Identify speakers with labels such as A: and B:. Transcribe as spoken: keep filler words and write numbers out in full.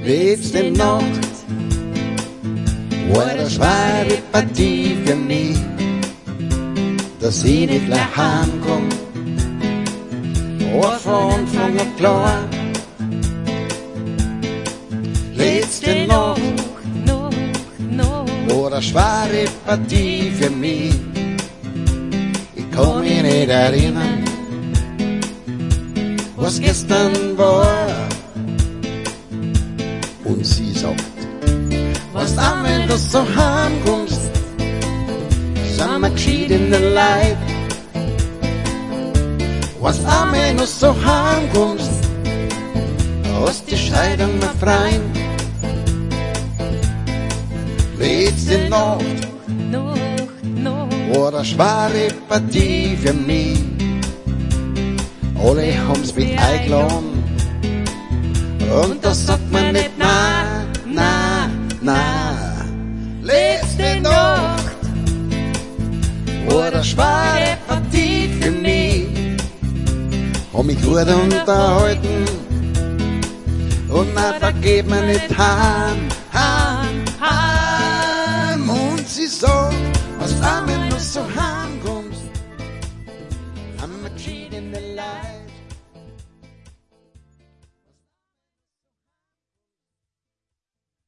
A: letzte Nacht war eine schwere Partie für mich, dass ich nicht gleich heimkomm. War von Anfang an klar, letzte Nacht war eine schwere Partie für mich. Ich kann mich nicht erinnern, was gestern war. Und sie sagt, was auch wenn du so heimkommst, sind wir geschiedene Leid. Was auch wenn du so heimkommst, hast die Scheidung mehr freien. Letzte Nacht war eine schwere Partie für mich. Alle haben's mit eingeladen und das sagt man nicht na, na, na. Letzte Nacht war eine schwere Partie für mich. Hab mich gut unterhalten und nein, da geht man nicht heim.